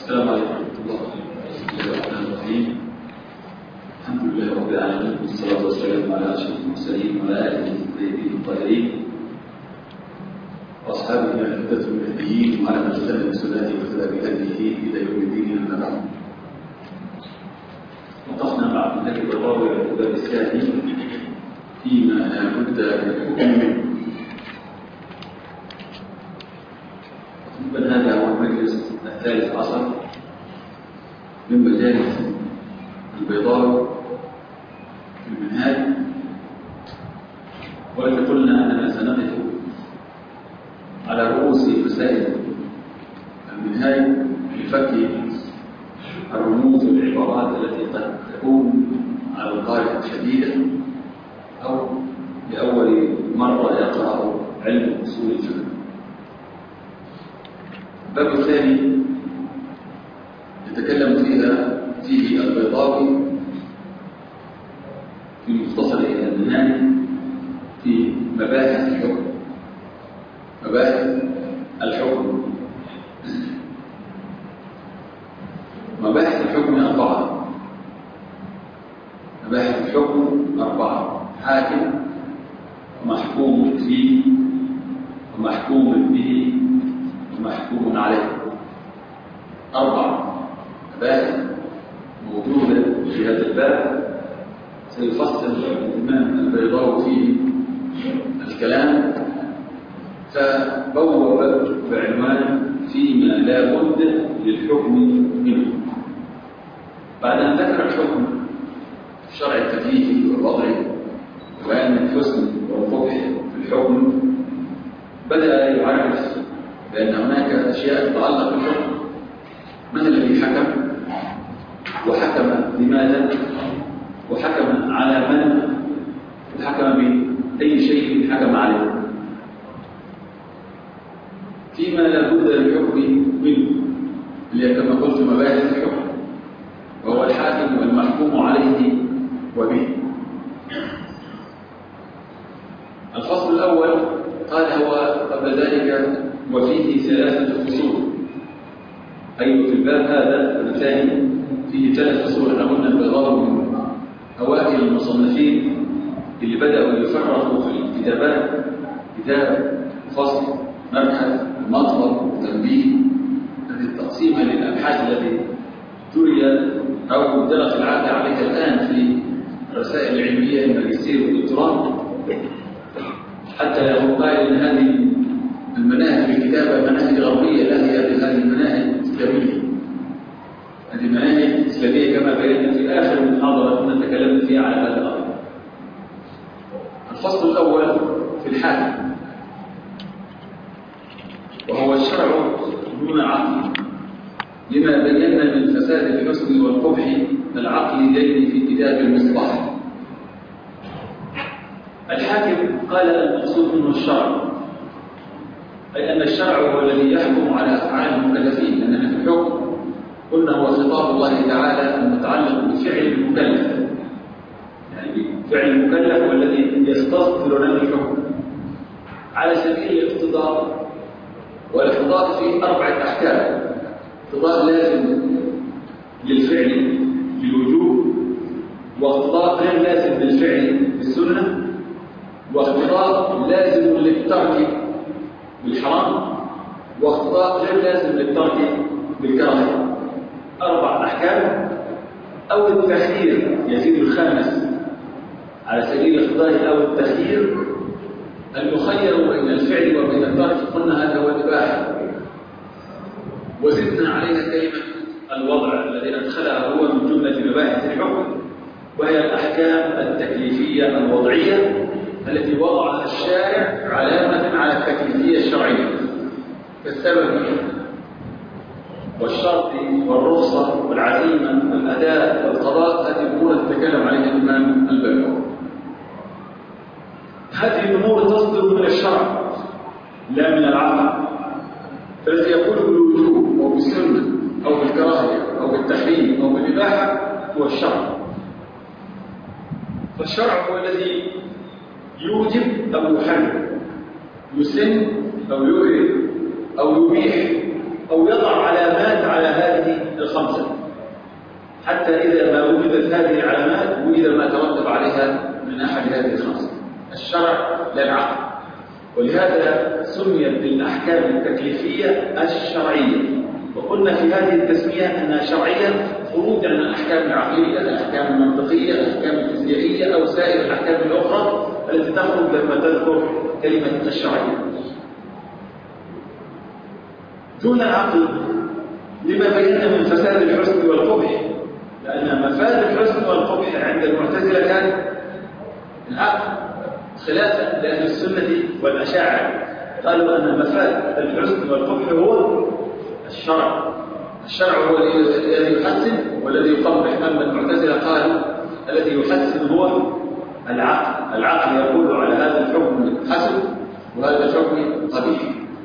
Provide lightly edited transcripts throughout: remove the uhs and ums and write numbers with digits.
السلام عليكم ورحمة الله. بسم الله الرحمن الرحيم. الحمد لله رب العالمين، والصلاة والسلام على أشرف المرسلين وعلى آله الطيبين الطاهرين وأصحابه الهداة المهديين وعلى من استنى بسنته واهتدى بهديه إلى يوم الدين. أما بعد، وقفنا مع منهج البيضاوي على الباب الثاني فيما لا بد من الحكم منه. هذا هو المجلس الثالث عشر من مجالس البيضاوي في المنهاج، والذي قلنا أننا سنقف على رؤوس مسائل المنهاج لفك الرموز والعبارات التي قد تكون على القارئ شديدة أو لأول مرة يقرأ علم أصول الفقه. الباب الثاني يتكلم فيه البيضاوي في مختصر المنهاج في مباحث الحكم. مباحث الحكم أربعة. مباحث الحكم أربعة: حاكم ومحكوم فيه ومحكوم به ومحكوم عليه. أربع مباحث موجودة في هذا الباب سيفصل الإمام البيضاوي فيه الكلام، فبوب بعنوان فيما لا بد للحكم منه. بعد أن ذكر الحكم الشرع التكليفي والوضعي وبيان الحسن والقبح في الحكم، بدأ يعرف بأن هناك أشياء تتعلق بالحكم: من الذي حكم، وحكم لماذا، وحكم على من، وحكم بأي شيء حكم عليه. فيما لا بد للحكم منه، اللي كما قلت مباحث الحكم، وهو الحاكم والمحكوم عليه وبه. الفصل الأول قال هو قبل ذلك وفيه ثلاثة فصول، أي في الباب هذا الثاني فيه ثلاث فصول. احنا قلنا البيضاوي من أوائل المصنفين اللي بدأوا يفرقوا في الكتابات: كتاب، فصل، مبحث، مطلب، وتنبيه. هذه التقسيمة للأبحاث التي جري أو درس العادة عليها الآن في الرسائل العلمية الماجستير والدكتوراه، حتى يقال إن هذه المناهج في الكتابة مناهج غربية، لا هي هذه المناهج إسلامية. هذه مناهج إسلامية كما بينا في آخر محاضرة كنا تكلمنا فيها على هذا الأمر. الفصل الأول في الحاكم، وهو الشرع دون عقل، لما بينا من فساد الحسن والقبح العقليين في كتاب المصباح. الحاكم قال المقصود منه الشرع، أي أن الشرع هو الذي يحكم على أفعال المكلفين، لأننا في الحكم قلنا هو خطاب الله تعالى المتعلق بفعل المكلف، يعني فعل المكلف هو الذي يستصدر لنا الحكم على سبيل الاقتضاء. والاقتضاء فيه أربعة أحكام: اقتضاء لازم للفعل بالوجوب، واقتضاء غير لازم للفعل بالسنة، واقتضاء لازم للترك بالحرام، واقتضاء غير لازم للترك بالكراهه. أربع أحكام. أو التخيير يزيد الخامس على سبيل الاقتضاء، أو التخيير أن يخير بين الفعل وبين الترك. قلنا هذا هو الإباحة، وزدنا عليها كلمة الوضع الذي أدخلها هو من جملة مباحث الحكم، وهي الأحكام التكليفية الوضعية التي وضعها الشارع علامة على التكليفية الشرعية، كالسبب والشرط والرخصة والعزيمة والأداء والقضاء. هذه الأمور تتكلم عليها الإمام البيضاوي. هذه الأمور تصدر من الشرع لا من العقل، فالذي يقول بالوجوب أو بالسنة أو بالكراهية أو بالتحريم أو بالإباحة هو الشرع. فالشرع هو الذي يوجب أو يحرم، يسن أو يكره أو يبيح، أو يضع علامات على هذه حتى إذا ما وجدت هذه العلامات وإذا ما ترتب عليها من أحد هذه الخمسة. الشرع لا العقل، ولهذا سميت بالأحكام التكليفية الشرعية، وقلنا في هذه التسمية أنها شرعية خروجا عن الأحكام العقلية، الأحكام المنطقية، الأحكام الفيزيائية أو سائر الأحكام الأخرى التي تخرج لما تذكر كلمة الشرعية. دون العقل لما بينا من فساد الحسن والقبح، لأن مفاد الحسن والقبح عند المعتزلة كان العقل، خلافا لأهل السنة والأشاعرة قالوا أن مفاد الحسن والقبح هو الشرع. الشرع هو الذي يحسن والذي يقبح، أما المعتزلة قالوا الذي يحسن هو العقل. العقل يقول على هذا الحكم حسن وهذا الحكم قبيح.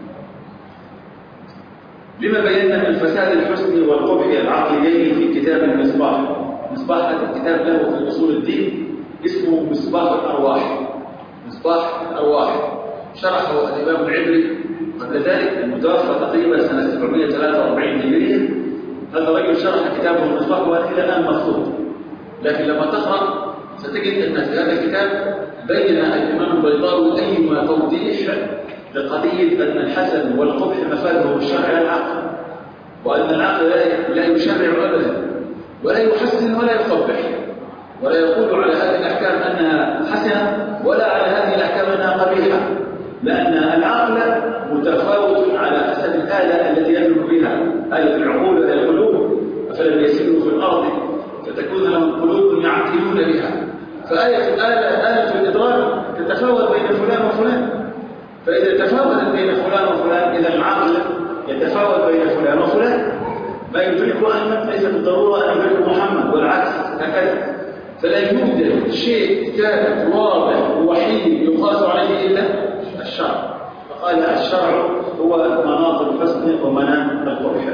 لما بينا من فساد الحسن والقبح العقليين في كتاب المصباح. مصباح هذا الكتاب له في أصول الدين اسمه مصباح الأرواح. مصباح الأرواح شرحه الإمام العبري قبل ذلك، المتوفى تقريبا سنة 743 هجرية. هذا الرجل شرح كتابه المصباح وهذا إلى الآن مخطوط، لكن لما تقرأ ستجد أن في هذا الكتاب بين الإمام البيضاوي أيما توضيح لقضية أن الحسن والقبح مفاده الشرع لا العقل، وأن العقل لا يشرع أبدا ولا يحسن ولا يقبح، ولا يقول على هذه الأحكام أنها حسنة ولا على هذه الأحكام أنها قبيحة، لأن العقل متفاوت على حسب الآلة التي يدل بها، آلة العقول وآلة القلوب. أفلم يسيروا في الأرض فتكون لهم قلوب يعقلون بها، آلة الإدراك تتفاوت بين فلان وفلان، فإذا تفاوتت بين فلان وفلان إذا العقل يتفاوت بين فلان وفلان. ما يدرك أحمد ليس بالضرورة أن يدرك محمد والعكس هكذا. فلا يوجد شيء ثابت واضح ووحيد يقاس عليه إلا الشرع. فقال الشرع هو مناط الحسن ومناط القبح.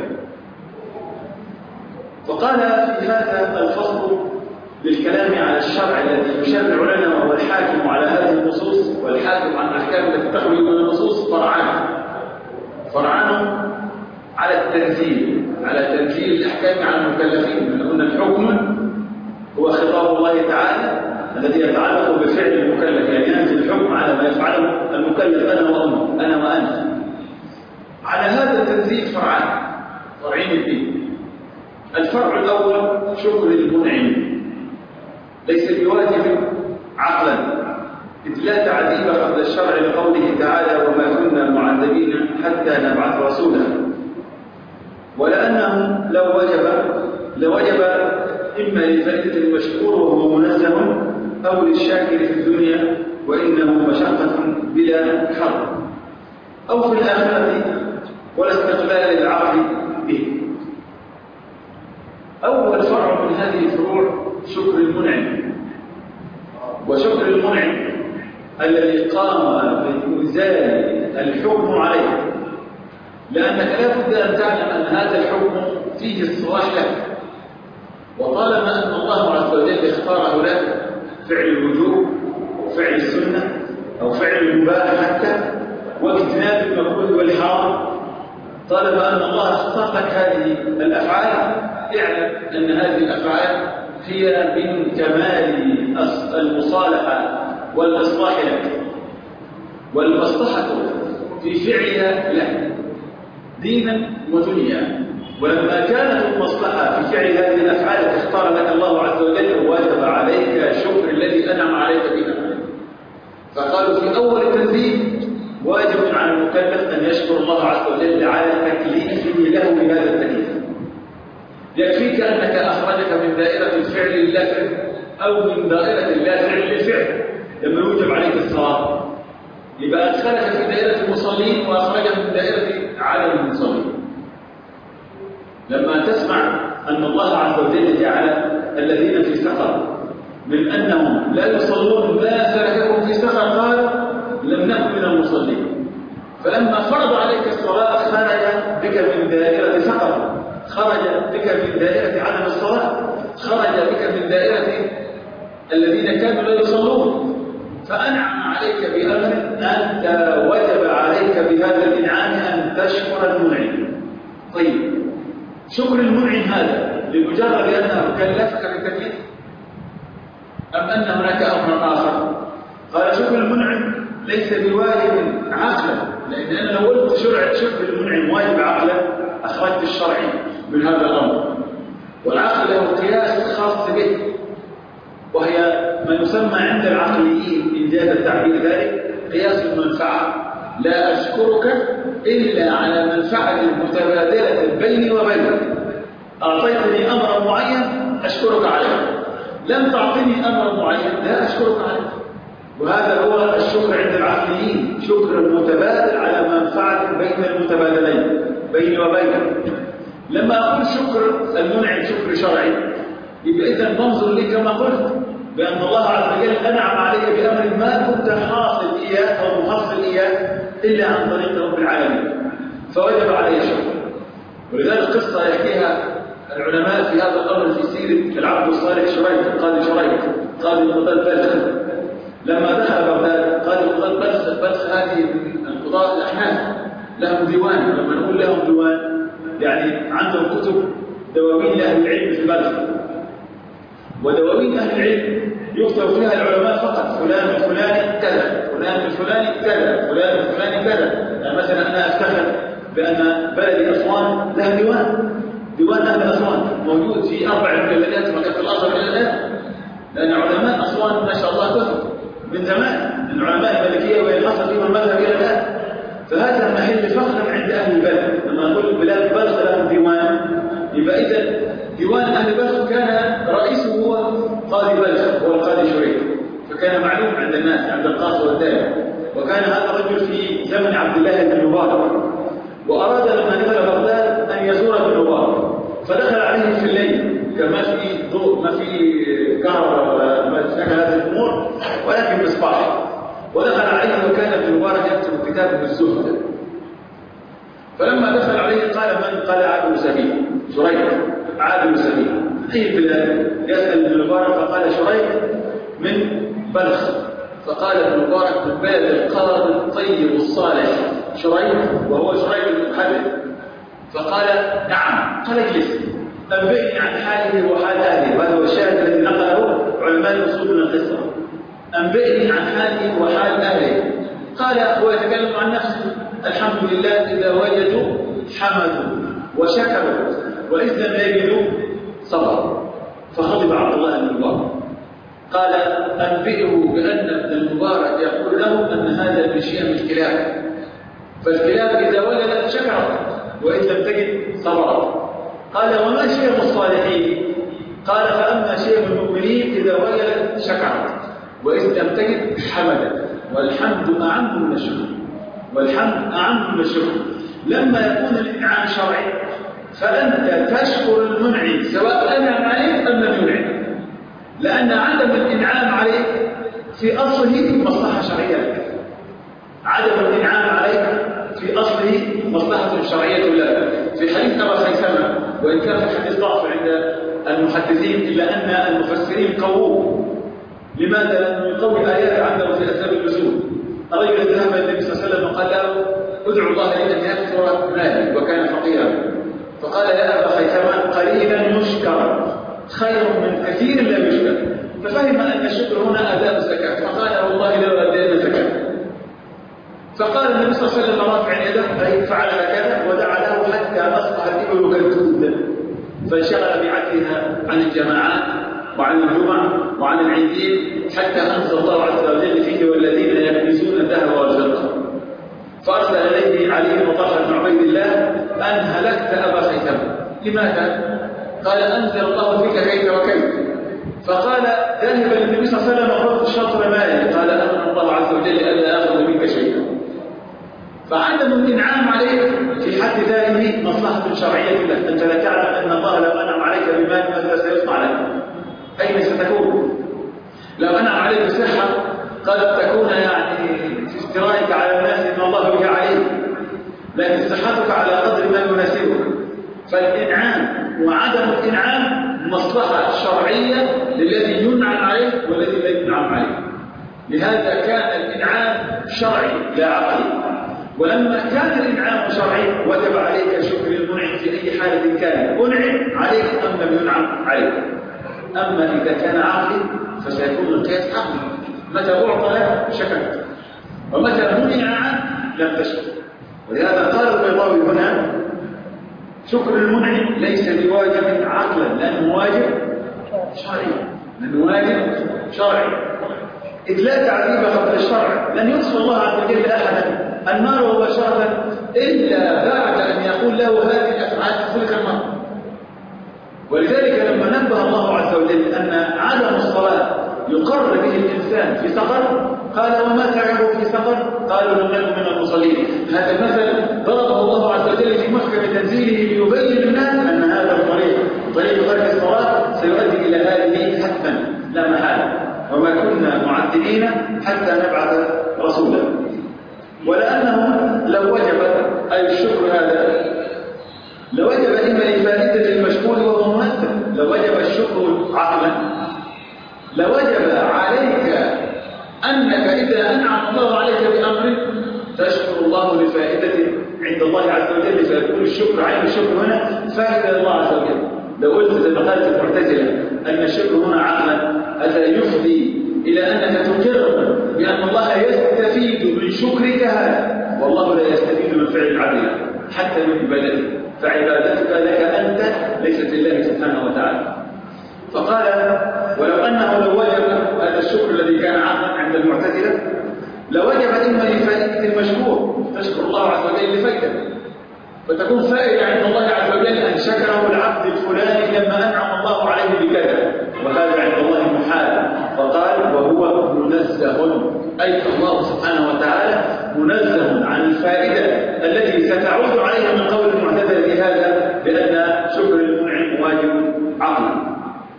فقال في هذا الفصل للكلام على الشرع الذي يشرع لنا وهو الحاكم على هذه النصوص والحاكم على الأحكام التي تخرج من النصوص فرعان على التنزيل، على تنزيل الأحكام على المكلفين. من أن الحكم هو خطاب الله تعالى الذي يتعلق بفعل المكلف، يعني ينزل الحكم على ما يفعله المكلف أنا وأنت، أنا وأنت. على هذا التنزيل فرعين الدين. الفرع الأول شكر المنعم، ليس بواجب عقلا، إذ لا تعذيب قبل الشرع لقوله تعالى وما كنا معذبين حتى نبعث رسولا، ولأنه لوجب إما لفائدة المشكور وهو منزه أو للشاكر في الدنيا وإنه مشقة بلا حرب، أو في الآخرة ولا استقلال العقل به. أول فرع من هذه الفروع شكر المنعم، وشكر المنعم الذي قام بإنزال الحكم عليه، لأنك لا بد أن تعلم أن هذا الحكم فيه الصلاح لك، وطالما أن الله عز وجل اختاره لك فعل الوجوب وفعل السنة أو فعل المباح حتى واجتناب المكروه والحرام، طالما أن الله اختار لك هذه الأفعال اعلم أن هذه الأفعال هي من كمال المصالحة والإصلاح لك، والمصلحة في فعلها لك دينا ودنيا. ولما كانت المصلحة في فعل هذه الأفعال التي اختار لك الله عز وجل واجب عليك شكر الذي أنعم عليك بها. فقالوا في أول التنزيل واجب على المكلف أن يشكر الله عز وجل على تكليفه له بهذا التكليف. يكفيك أنك أخرجك من دائرة الفعل للفعل أو من دائرة اللافعل للفعل. لما يوجب عليك الصلاة يبقى أدخلك في دائرة المصلين وأخرجك من دائرة عالم المصلين. لما تسمع أن الله عز وجل جعل الذين في سقر من أنهم لا يصلون ما سلككم في سقر قال لم نكن من المصلين، فلما فرض عليك الصلاة خرج بك من دائرة سقر، خرج بك من دائرة عدم الصلاة، خرج بك من دائرة الذين كانوا لا يصلون، فأنعم عليك بأمر أنت وجب عليك بهذا الإنعام أن تشكر المنعم. طيب شكر المنعم هذا لمجرد أنه كلفك بالتكليف؟ أم أن هناك أمر آخر؟ قال شكر المنعم ليس بواجب عقلا، لأن أنا لو قلت شكر المنعم واجب عقلا أخرجت الشرعي من هذا الأمر، والعقل له قياس خاص به، وهي ما يسمى عند العقليين إن جاز التعبير ذلك قياس المنفعة. لا أشكرك إلا على منفعة متبادلة بيني وبينك. أعطيتني أمرا معين أشكرك عليه، لم تعطني أمرا معين لا أشكرك عليه. وهذا هو الشكر عند العقليين، شكر المتبادل على منفعة بين المتبادلين بيني وبينك. لما أقول شكر المنعم شكر شرعي، يبقى إذن منظر لي كما قلت بأن الله عز وجل أنعم علي بأمر ما كنت حاصل إياه أو محصل إياه إلا عن طريق رب العالمين، فوجب علي شكر. ولذلك قصة يحكيها العلماء في هذا الأمر في سيرة العبد الصالح شريك، قاضي شريك، قاضي القضاء بلخ. لما دخل بغداد قاضي القضاء بلخ هذه القضاء الأحناف لهم ديوان. لما نقول لهم ديوان يعني عندهم كتب دواوين لأهل العلم في بلخ، ودواوين أهل العلم يكتب فيها العلماء فقط فلان الفلاني كذا، فلان الفلاني كذا، فلان الفلاني كذا. يعني مثلا أنا أفتخر بأن بلدي أسوان لها ديوان أهل أسوان موجود في 4 مجلدات مكتبة الأزهر إلى الآن، لأن علماء أسوان ما شاء الله كثر من زمان، العلماء المالكية وينحصر فيهم المذهب إلى الآن. فهذا محل فخر عند أهل البلد. لما نقول بلاد بلخ لهم ديوان، يبقى إذا ديوان أهل بلخ كان رئيسه هو قاضي بلخ، هو القاضي شريك، فكان معلوم عند الناس عند القاصي والدائم. وكان هذا الرجل في زمن عبد الله بن مبارك، وأراد لما نزل بغداد أن يزور ابن مبارك، فدخل عليه في الليل كما في ضوء ما في كهرباء ما في هذه الأمور ولكن مصباح، ودخل عليه وكان ابن مبارك يكتب كتابه الزهد. فلما دخل عليه قال من؟ قال عابد سبيل، شريك عابد سبيل. أي بلاد؟ يسأل ابن مبارك فقال شريك من بلخ. فقال ابن مبارك من بلد القاضي الطيب الصالح شريك، وهو شريك المحدث. فقال نعم. قال اجلس أنبئني عن حاله وحال أهله، وهذا هو الشاهد الذي نقله علماء الأصول من القصة. أنبئني عن حاله وحال أهله. قال هو يتكلم عن نفسه: الحمد لله إذا وجدوا حمدوا وشكروا، وإذا لم يجدوا صبروا. فغضب عبد الله بن المبارك قال: أنبئه بأن ابن المبارك يقول له أن هذا من شيم الكلاب، فالكلاب إذا ولدت شكرت وإن لم تجد صبرت. قال: وما شيم الصالحين؟ قال: فأما شيم المؤمنين إذا ولدت شكرت وإن لم تجد حمدت. والحمد أعم من الشكر، والحمد أعم من الشكر. لما يكون الإنعام شرعي فأنت تشكر المنعم سواء أنعم عليك أم لم ينعم، لأن عدم الإنعام عليك في أصله مصلحة شرعية لك. عدم الإنعام عليك في أصله مصلحة شرعية لك. في حديث أبا خيثمة، وإن كان في الحديث ضعف عند المحدثين إلا أن المفسرين قووه. لماذا؟ لأنه يقوي آيات عنده في أسباب النزول. الرجل ذهب إلى النبي صلى الله عليه وسلم وقال له: ادعو الله لي أن يكثر مالي، وكان فقيرا. فقال: يا أبا خيثمة قليلا يشكر خير من كثير لا يشكر. ففهم أن الشكر هنا أداء الزكاة، فقال: والله لو أدينا الزكاة. فقال النبي صلى الله عليه وسلم رافع يده: أي فعل هكذا، ودعا له حتى أصبح الإبل كالدود، فانشغل بعدها عن الجماعات وعن الجمع وعن العيدين، حتى أنزل الله عز وجل فيه: والذين يكنزون الذهب والفضة. فأرسل إليه علي وطلحة بن عبيد الله: أن هلكت أبا خيثمة. لماذا؟ قال: أنزل الله فيك كيف وكيف. فقال ذاهبا للنبي صلى الله عليه وسلم: أخذت شطر مالي. قال: أمر الله عز وجل ألا آخذ منك شيئا. فعدم الإنعام عليك في حد ذاته مصلحة شرعية لك. أنت لا تعلم أن الله لو أنعم عليك بمال ماذا سيصنع لك؟ أين ستكون؟ لو أنعم عليك بصحة قد تكون يعني في افترائك على الناس إن الله بها عليك، لكن صحتك على قدر ما يناسبك. فالإنعام وعدم الإنعام مصلحة شرعية للذي ينعم عليه والذي لا ينعم عليه. لهذا كان الإنعام شرعي لا عقلي. ولما كان الإنعام شرعي وجب عليك شكر المنعم في أي حالة كان، أنعم عليك أم لم أنعم عليك. أما إذا كان عاقل فسيكون القياس عقلي، متى أعطى لك شكرت، ومتى منع عنه لم تشكر. ولهذا قال البيضاوي هنا شكر المنعم ليس بواجب عقلا، لأنه واجب شرعي، إذ لا تعذيب قبل الشرع. لن يدخل الله عز وجل أحدا النار مباشرة إلا بعد أن يقول له هذه الأفعال تدخلك النار. ولذلك لما نبه الله عز وجل أن عدم الصلاة يقر به الإنسان في سقر، قال وما تعبوا في سقر؟ قالوا لم نكن من المصلين. هذا المثل ضربه الله عز وجل في محكم تنزيله ليبين للناس أن هذا الطريق ترك الصلاة سيؤدي إلى هذه حتما لا محالة، وما كنا معذبين حتى نبعث رسولا. ولأنه لو وجب أي الشكر هذا لوجب إما لفائدة المشكور وهو مناسب، لو وجب الشكر عقلا لوجب عليك أنك إذا أنعم الله عليك بأمر تشكر الله لفائدة عند الله عز وجل، فيكون الشكر عين الشكر هنا فائدة الله عز وجل. لو قلت زي ما قالت المعتزلة أن الشكر هنا عقلا هذا يفضي إلى أنك تقر بأن الله يستفيد من شكرك هذا، والله لا يستفيد من فعل العبد حتى من عبادته، فعبادتك لك أنت ليست لله سبحانه وتعالى. فقال ولو أنه لو وجب هذا الشكر الذي كان عاقلا عند المعتزلة لوجب إما لفائدة المشكور تشكر الله عز وجل لفائدة، فتكون فائدة عند الله عز وجل أن شكره العبد الفلاني لما أنعم الله عليه بكذا، وهذا عند الله محال. فقال وهو منزه، أي الله سبحانه وتعالى منزه عن الفائدة التي ستعود عليه من قول المعتزلة بهذا بأن شكر المنعم واجب عقلا.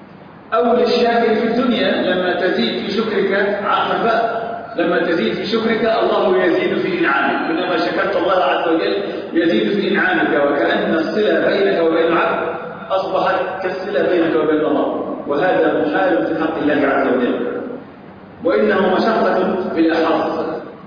أو للشاكر في الدنيا لما تزيد في شكرك عقلا، لما تزيد في شكرك الله يزيد في إنعامك، كلما شكرت الله عز وجل يزيد في إنعامك، وكأن الصلة بينك وبين العبد أصبحت كالصلة بينك وبين الله، وهذا محال في حق الله عز وجل. وإنه مشقة في الأحظ،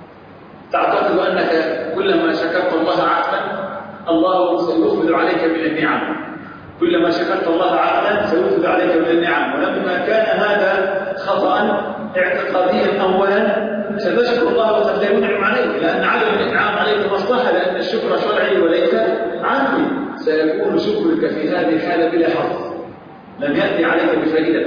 تعتقد أنك كلما شكرت الله عقلا الله سيفضل عليك من النعم، كلما شكرت الله عقلا سيفضل عليك من النعم. ولما كان هذا خطأ اعتقاديا أولا ستشكر الله وقد لا ينعم عليك، لأن عدم الإنعام عليك مصلحة، لأن الشكر شرعي وليس عقلي. سيكون شكرك في هذه الحالة بلا حظ، لم يأتي عليك بفائدة،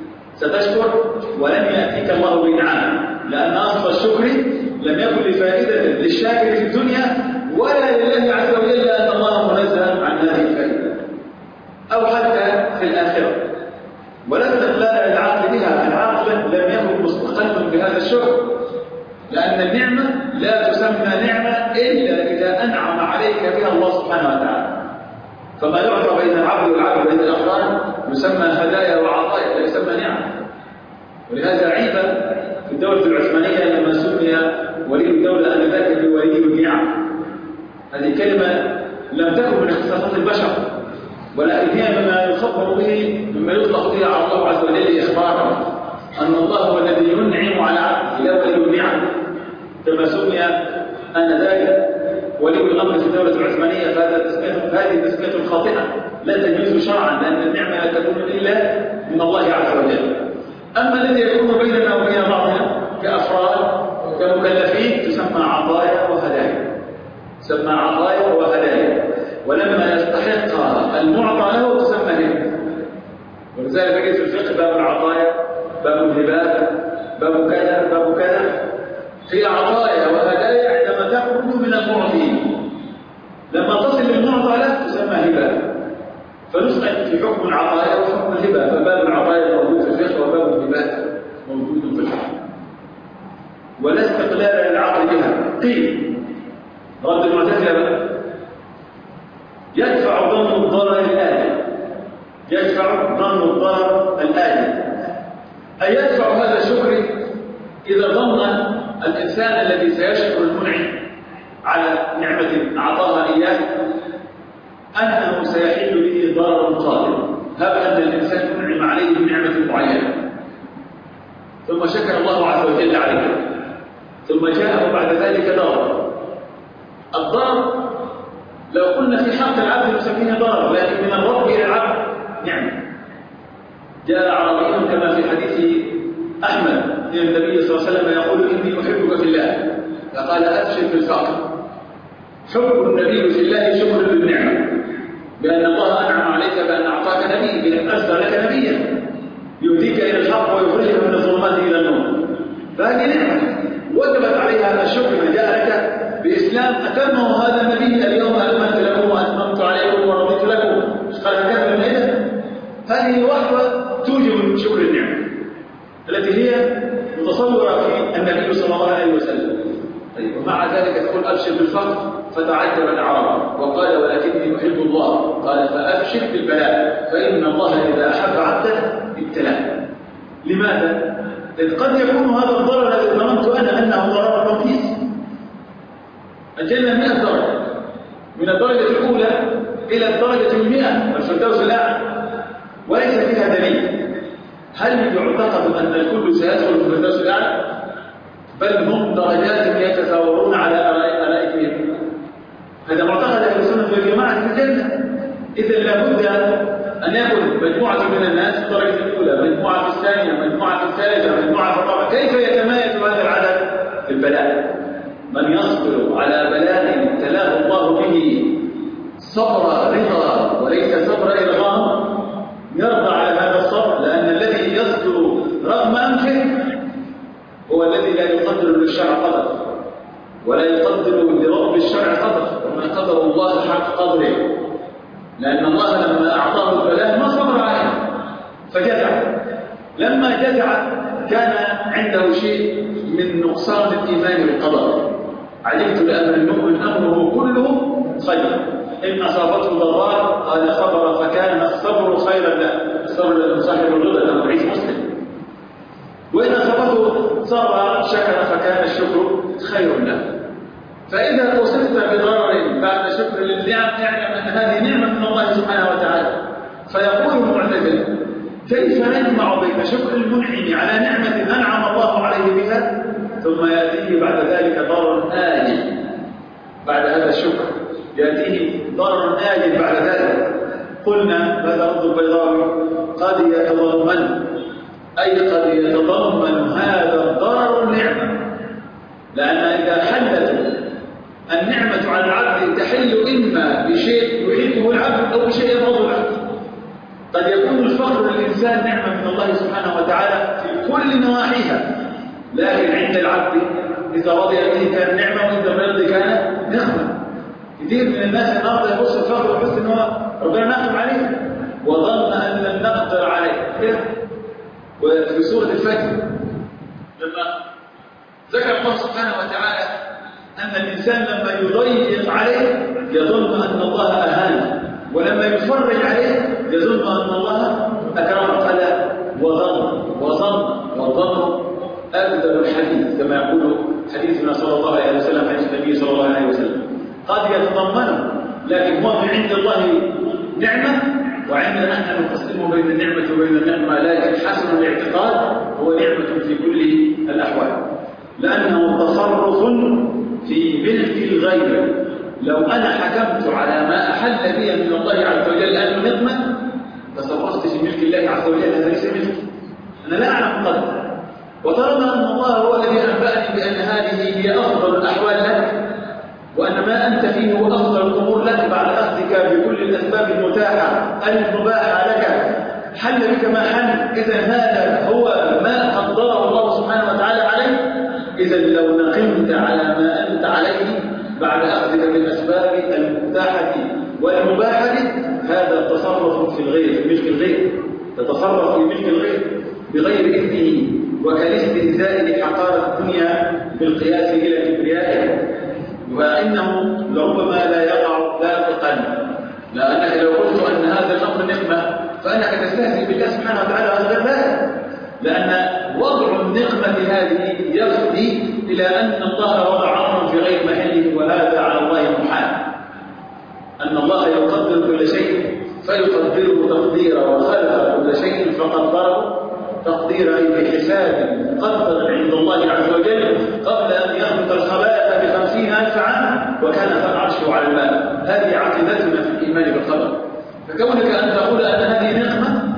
ستشكر ولم يأتيك الله بإنعام، لأن أصل الشكر لم يكن لفائدة للشاكر في الدنيا ولا لله عز وجل، لأن الله منزه عن هذه الفائدة. أو حتى في الآخرة، ولا استقلال العقل بها، العقل لم يكن مستقلا بهذا الشكر، لأن النعمة لا تسمى نعمة إلا إذا أنعم عليك بها الله سبحانه وتعالى. فما يعطى بين العبد والعبد بين الأفراد يسمى هدايا وعطايا، لا يسمى نعمة. ولهذا عيب في الدولة العثمانية لما سمي ولي الدولة آنذاك بولي النعم. هذه كلمة لم تكن من اختصاصات البشر، ولكن هي مما يخبر به، مما يطلق به على الله عز وجل إخبارا أن الله هو الذي ينعم على عبده، لا ولي النعم، كما سمي آنذاك ولي الأمر في الدولة العثمانية. فهذه تسمية خاطئة لا تجوز شرعا، لأن النعمة لا تكون إلا من الله عز وجل. أما الذي يكون بيننا وبين بعضنا كأفراد كمكلفين تسمى عطايا وهدايا، تسمى عطايا وهدايا، ولما يستحق المعطى له تسمى هبة. ولذلك تجد في الفقه باب العطايا، باب الهبات، باب كذا باب كذا، في عطايا وهدايا عندما تخرج من المعطي، لما تصل للمعطى له تسمى هبة، فنسأل في حكم العطايا وحكم الهبة. فباب العطايا موجود في الفقه وباب الهبات موجود في الفقه، ولا استقلال للعقل بها. قيل رد المعتزلة يدفع ظن الضرر الآلي، يدفع ظن الضرر الآلي، أي يدفع هذا الشكر إذا ظن الإنسان الذي سيشكر المنعم على نعمة أعطاها إياه أنه سيحل به ضرر قادم. هب أن الإنسان منعم عليه بنعمة معينة ثم شكر الله عز وجل عليه، ثم جاءه بعد ذلك ضرر. الضرر لو قلنا في حق العبد نسميه ضرر، لكن من الرب إلى العبد نعمة، جاء أعرابي كما في حديث أحمد إن النبي صلى الله عليه وسلم يقول إني أحبك في الله، فقال أبشر بالفقر. حب النبي في الله شكر بالنعمة، بأن الله أنعم عليك بأن أعطاك نبي، بأن أرسل لك نبيا يهديك إلى الحق ويخرجك من الظلمات إلى النور، فهذه نعمة وجبت عليها الشكر. من جاء لك بإسلام أتمه هذا النبي اليوم أكملت لكم وأتممت عليكم ورضيت لكم، قال هكذا المائدة. هذه وحدة توجب شكر النعمة التي هي متصورة في النبي صلى الله عليه وسلم. طيب، ومع ذلك تقول أبشر بالفقر، فتعجب الأعرابي وقال ولكني أحب الله، قال فأبشر بالبلاء، فإن الله إذا أحب عبدا ابتلاه. لماذا؟ لأن قد يكون هذا الضرر الذي ظننت أنا أنه ضرر رخيص. الجنة 100 درجة، من الدرجة الأولى إلى الدرجة 100 والفردوس الأعلى، وليس فيها دليل. هل يعتقد أن الكل سيدخل في الفردوس الأعلى؟ بل هم درجات يتزاورون على أرائكهم. هذا معتقد أهل السنة والجماعة في الجنة. إذا لابد أن يكون مجموعة من الناس في الدرجة الأولى، مجموعة في الثانية، مجموعة في الثالثة، مجموعة في الرابعة. كيف يتميز هذا العدد في البلاء؟ من يصبر على بلاء ابتلاه الله به صبر رضا وليس صبر إرغام، يرضى على هذا الصبر، لأن الذي يصبر رغم أنفه هو الذي لا يقدر للشرع قدر ولا يقدر لرب الشرع قدر، وما قدر الله حق قدره، لأن الله لما أعطاه البلاء ما صبر عليه فجزع. لما جزع كان عنده شيء من نقصان الإيمان بالقدر. عجبت لأمر المؤمن أمره كله خير، إن أصابته ضراء قال صبر فكان الصبر خيرا له، الصبر صاحب الرضا لما يعيش مسلم. وإن أصابته صبر شكر فكان الشكر خير له. فإذا أصبت بضرر بعد شكر للنعم اعلم أن هذه نعمة من الله سبحانه وتعالى. فيقول المعتزلة كيف نجمع بين شكر المنعم على نعمة أنعم الله عليه بها ثم يأتيه بعد ذلك ضرر آجل؟ بعد هذا الشكر يأتيه ضرر آجل بعد ذلك. قلنا هذا رد البيضاوي قد يتضمن، أي قد يتضمن هذا الضرر النعمة، لأن إذا حلت النعمة على العبد تحل إما بشيء يحبه العبد أو بشيء يبغضه العبد. قد يكون الفقر للإنسان نعمة من الله سبحانه وتعالى في كل نواحيها، لكن عند العبد إذا رضي به كان نعمة وإذا لم يرضي كان نقمة. كثير من الناس النهارده يبص الفقر ويحس إن هو ربنا نقم عليه وظن أن لم نقدر عليه. وفي سورة الفجر لما ذكر الله سبحانه وتعالى أن الإنسان لما يضيق عليه يظن أن الله أهانه، ولما يفرج عليه يظن أن الله أكرمه. قال وظن أكذب الحديث، كما يقول حديثنا صلى الله عليه وسلم، حديث النبي صلى الله عليه وسلم. قد يتضمنه، لكن هو من عند الله نعمة، وعندنا نحن نقسم بين النعمة وبين النعمة، لكن حسن الاعتقاد هو نعمة في كل الأحوال، لأنه تصرف في ملك الغير. لو أنا حكمت على ما أحل بي من الله عز وجل أنه نقمة تصرفت في ملك الله عز وجل، هذا ليس ملكي، أنا لا أعلم قدر. وطالما أن الله هو الذي أنبأني بأن هذه هي أفضل الأحوال لك، وأن ما أنت فيه هو أفضل الأمور لك بعد أخذك بكل الأسباب المتاحة المباحة لك، حل بك ما حل، إذا هذا هو ما قدره الله سبحانه وتعالى عليه. إذا لو نقمت على ما أنت عليه بعد أخذك بالأسباب المتاحة والمباحة، هذا تصرف في الغير، في ملك الغير، تتصرف في ملك الغير بغير إذنه، وكالاستهزاء بحقارة الدنيا بالقياس إلى كبريائها، وإنه لربما لا يقع لاحقا. لأنك لو قلت أن هذا الأمر نقمة فأنك تستهزئ بالله سبحانه وتعالى، هذا ذلك، لأن وضع النقمة هذه يفضي إلى أن الله وضع أمرا في غير محله، وهذا على الله محال. أن الله يقدر كل شيء فيقدره تقديرا، وخلق كل شيء فقدره تقديرا، أي بحساب مقدر عند الله عز وجل قبل أن يخلق الخلائق ب50,000 عام، وكان عرشه على الماء. هذه عقيدتنا في الإيمان بالقدر. فكونك أن تقول أن هذه نقمة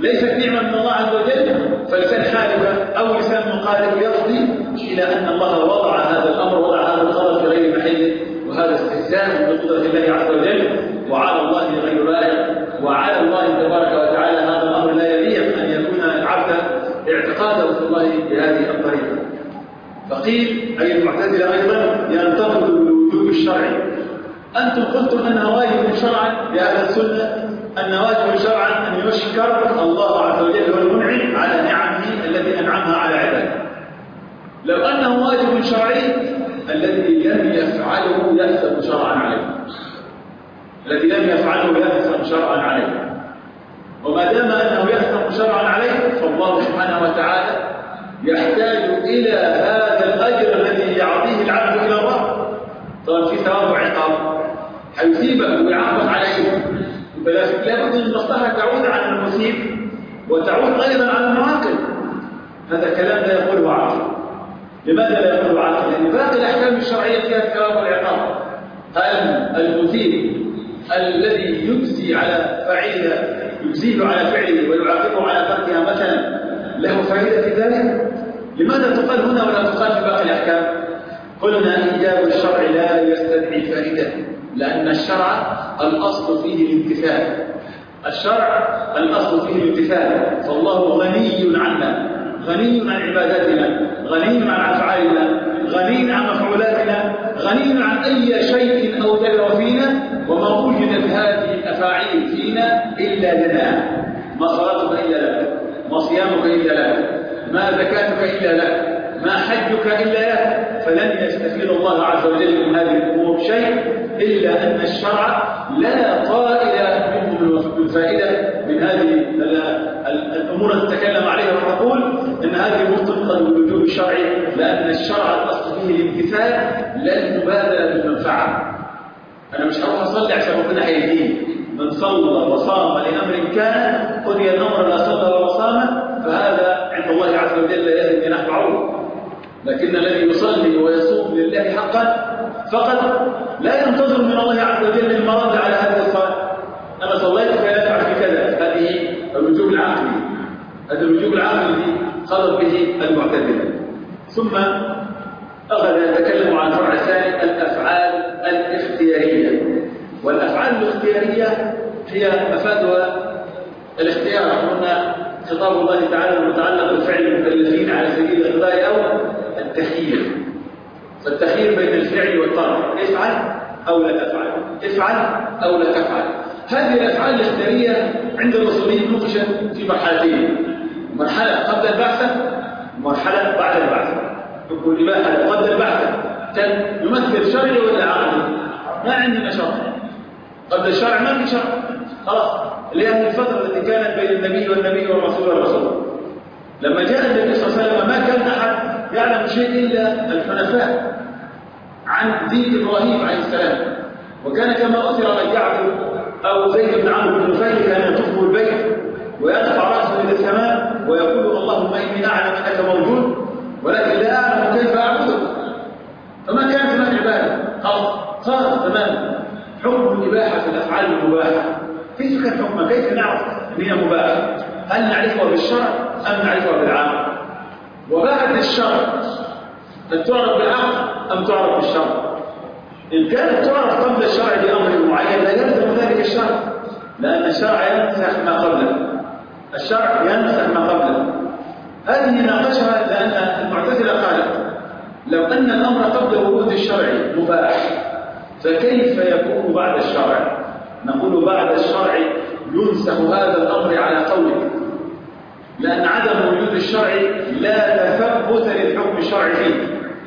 ليست نعمة من الله عز وجل، فلسان حالك أو لسان مقالب يفضي إلى أن الله وضع هذا الأمر، وضع هذا القدر في غير محله، وهذا استهزاء بقدرة الله عز وجل، وعلى الله غير لائق، وعلى الله تبارك وتعالى هذا الأمر لا يليق أن يكون العبد اعتقاده في الله بهذه الطريقة. فقيل أي المعتزلة أيضا ينتقد بالوجوب الشرعي. أنتم قلتم أنها واجب شرعا يا أهل السنة، أن واجب شرعا أن يشكر الله عز وجل والمنعم على نعمه التي أنعمها على عباده. لو أنه واجب شرعي الذي لم يفعله يأثم شرعا عليه، الذي لم يفعله يأثم شرعا عليه، وما دام أنه يأثم شرعا عليه فالله سبحانه وتعالى يحتاج إلى هذا الأجر الذي يعطيه العبد إلى الله، طبعا في ثواب وعقاب، حيثيبك ويعاقبك عليه، لابد أن المصلحة تعود على المثيب وتعود أيضا على المعاقب. هذا كلام لا يقوله عاقل. لماذا لا يقوله عاقل؟ لأن باقي الأحكام الشرعية فيها الثواب والعقاب. هل المثيب الذي يجزي على فعله، يجزيه على فعله ويعاقبه على تركها مثلا، له فائدة في ذلك؟ لماذا تقال هنا ولا تقال في باقي الأحكام؟ قلنا إيجاب الشرع لا يستدعي فائدة، لأن الشرع الأصل فيه الامتثال. الشرع الأصل فيه الامتثال، فالله غني عنا، غني عن عباداتنا، غني عن أفعالنا، غني عن مفعولاتنا، غني عن أي شيء أوجده فينا، وما وجدت هذه الأفاعيل فينا إلا لنا. ما صلاتك إلا لك، ما صيامك إلا لك، ما زكاتك إلا لك، ما حجك إلا لك. فلن يستفيد الله عز وجل من هذه الأمور شيء إلا أن الشرع لا طائل منه الفائدة من هذه الأمور التي تكلم عليها، ونقول أن هذه مرتبطة بالوجوب الشرعي، لأن الشرع الأصل فيه الامتثال لا المبادرة بالمنفعة. أنا مش هروح أصلي عشان ربنا هيهديني، من صلى وصام لأمر كان قضي الأمر لا صلى ولا صام فهذا عند الله عز وجل لا يزن جناح بعوض. لكن الذي يصلي ويصوم لله حقا فقط لا ينتظر من الله عز وجل المرد على هذه الصلاة. أنا صليت فلا أفعل في كذا، هذه الوجوب العقلي، هذا الوجوب العقلي الذي خلط به المعتزلة. ثم أخذ يتكلم عن الفرع الثاني، الأفعال الاختيارية. والأفعال الاختيارية هي مفادها الاختيار. قلنا خطاب الله تعالى المتعلق بفعل المكلفين على سبيل الإقضاء أو التخيير، فالتخيير بين الفعل والترك، افعل أو لا تفعل، افعل أو لا تفعل. هذه الأفعال الاختيارية عند الأصوليين نقشت في مرحلتين، مرحلة قبل البعثة ومرحلة بعد البعثة. حكم الإباحة قبل البعثة كان يمثل شرعي ولا عقلي؟ ما عندنا شرع. قبل الشرع ما في شرع خلاص، لأن الفترة التي كانت بين النبي والنبي والرسول والرسول. لما جاء النبي صلى الله عليه وسلم ما كان أحد يعلم شيء إلا الحنفاء عن دين إبراهيم عليه السلام، وكان كما أثر أن يعبد أو زيد بن عمرو بن نفيل كان يطوف البيت ويرفع رأسه إلى السماء ويقول اللهم إني أعلم أنك موجود ولكن لا أعلم كيف أعبدك. فما كانت هناك عبادة، صارت تماما. حكم الإباحة في الأفعال المباحة كيف كان حكمها؟ كيف نعرف أن هي مباحة؟ هل نعرفها بالشرع أم نعرفها بالعقل؟ وبعد الشرع هل تعرف بالعقل أم تعرف بالشرع؟ إن كانت تعرف قبل الشرع بأمر معين لا يلزم ذلك الشرع، لأن الشرع ينسخ ما قبله، الشرع ينسخ ما قبله. هذه ناقشها لأن المعتزلة قالت لو أن الأمر قبل ورود الشرع مباح فكيف يكون بعد الشرع؟ نقول بعد الشرع ينسخ هذا الأمر على قولك، لأن عدم وجود الشرع لا تثبت للحكم الشرعي فيه،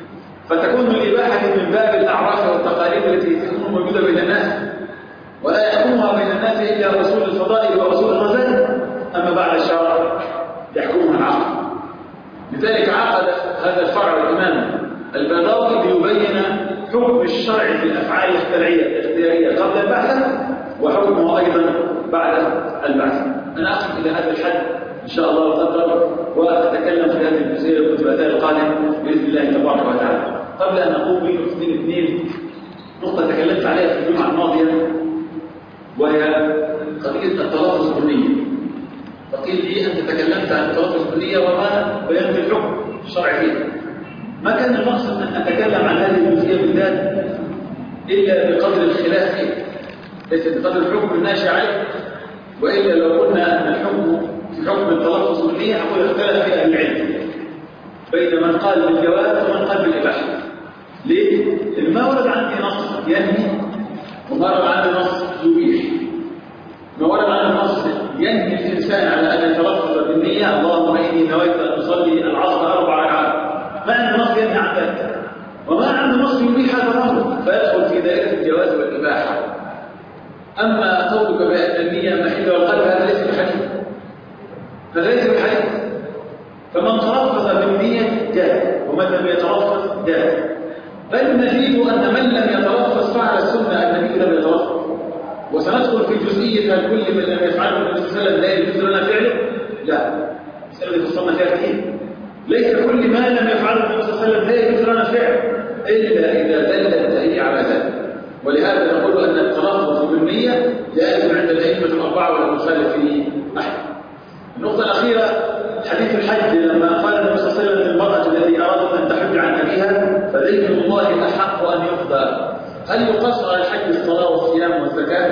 فتكون الإباحة من باب الأعراف والتقاليد التي تكون موجودة بين الناس، ولا يحكمها بين الناس إلا رسول الفضائل ورسول الرذائل. أما بعد الشرع يحكمها العقل. لذلك عقد هذا الفرع الإمام البيضاوي ليبين حكم الشرع في الأفعال الاختيارية قبل البعثة وحكمه أيضا بعد البعثة. أنا أقف إلى هذا الحد إن شاء الله وقدر، وأتكلم في هذه الجزئية الكتبتين القادم بإذن الله تبارك وتعالى. قبل أن أقوم بنقطتين اثنين، نقطة تكلمت عليها في الجمعة الماضية وهي قضية التلفظ بالنية. فقيل يتحدث عن التلفظ بالنية وما بيان في الحكم الشرعي فيه. ما كان المقصد أن أتكلم عن هذه الجزئية بالذات إلا بقدر الخلاف فيه، ليس بقدر الحكم الناشئ عليه، وإلا لو قلنا أن الحكم في حكم التلفظ بالنية أقول اختلف فيه أهل العلم بين من قال بالجواز ومن قال بالإباحة. ليه؟ لأن ما ورد عندي نص ينهي وما ورد عندي نص يبيح. ما ورد عندي نص ينهي الإنسان على أن يتلفظ بالنية اللهم إني نويت أن أصلي العصر 4 ركعات، ما عندي نص ينهي عن ذلك، وما عندي نص يبيح هذا الأمر، فيدخل في دائرة الجواز والإباحة. أما قولك بأن النية محل والقلب هذا ليس بحديث، هذا ليس بحديث. فمن تلفظ بالنية جاء ومن لم يتلفظ جاء، بل نجد أن من لم يتلفظ فعل السنة النبي لم يتلفظ. وسندخل في جزئية هل كل من لم يفعله النبي صلى الله عليه وسلم لا يجوز لنا فعله؟ لا، السنة فصلنا فيها كثير. ليس كل ما لم يفعله النبي صلى الله عليه وسلم لا يجوز لنا فعله إلا إذا دل الدليل على ذلك. ولهذا نقول أن التلفظ بالنية جائز عند الأئمة الأربعة ولا مخالف فيه أحد. النقطة الأخيرة حديث الحج، لما قال النبي صلى الله عليه وسلم للمرأة التي أرادت أن تحج عن أبيها فذكر الله أحق أن يقضى، هل يقصر على الحج الصلاة والصيام والزكاة؟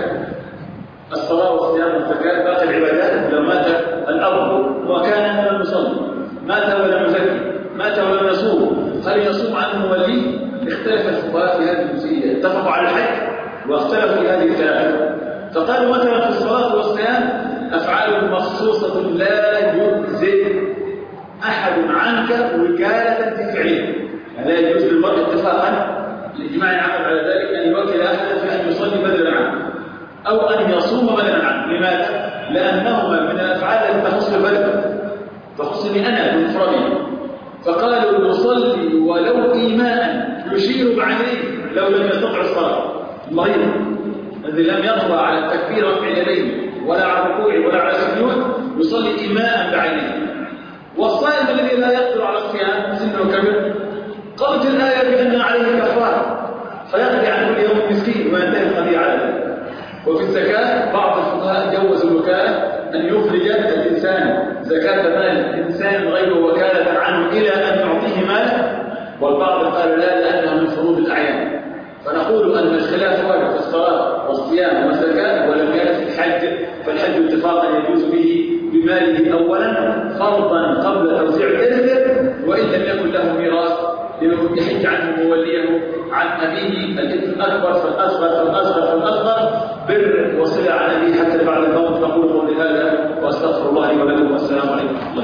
الصلاة والصيام والزكاة باقي العبادات. لو مات الأب وكان لم يصلي، مات ولم يزكي، مات ولم يصوم، هل يصوم عنه وليه؟ اختلف الفقهاء في هذه الجزئية، اتفقوا على الحج واختلفوا في هذه الثلاثة. فقالوا مثلا في الصلاة والصيام أفعال مخصوصة لا يجزئ أحد عنك وكالة في فعله، لا يجوز للمرء اتفاقا الإجماع يعقد على ذلك أن يوكل أحدا في أن يصلي بدلا عنه أو أن يصوم بدلا عنه. لماذا؟ لأنهما من الأفعال التي تخص البلد، تخصني أنا بمفردي. فقالوا يصلي ولو إيماء يشير بعينيه لو لم يستطع الصلاة. المريض الذي لم يقوى على التكبير رفع اليدين ولا على الركوع ولا على السجود يصلي إيماء بعينيه. والصائم الذي لا يقدر على الصيام سنه كبير قالت الآية بأن عليه كفارة فيقضي عن كل يوم مسكين وينتهي القضية على ذلك. وفي الزكاة بعض الفقهاء جوزوا الوكالة أن يخرج الإنسان زكاة مال إنسان غير وكالة عنه إلى أن يعطيه ماله، والبعض قال لا لأنه من فروض الأعيان. فنقول أن الخلاف وارد في الصلاة والصيام والزكاة ولم يرد في الحج، فالحج اتفاقا يجوز به بماله أولا فرضا قبل توزيع الإرث، وإن لم يكن له ميراث يحج عنه موليه عن أبيه الإثم الأكبر فالأصغر فالأصغر فالأصغر بر وصلة عن أبيه حتى بعد الموت. نقول قولي هذا وأستغفر الله لي ولكم والسلام عليكم.